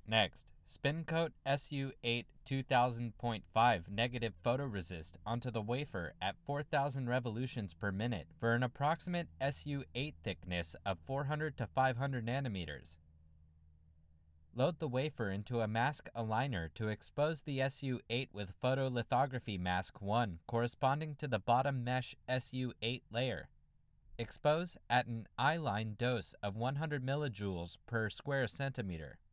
Next, spin coat SU8 2000.5 negative photoresist onto the wafer at 4000 revolutions per minute for an approximate SU8 thickness of 400 to 500 nanometers. Load the wafer into a mask aligner to expose the SU8 with photolithography mask 1 corresponding to the bottom mesh SU8 layer. Expose at an eye-line dose of 100 millijoules per square centimeter.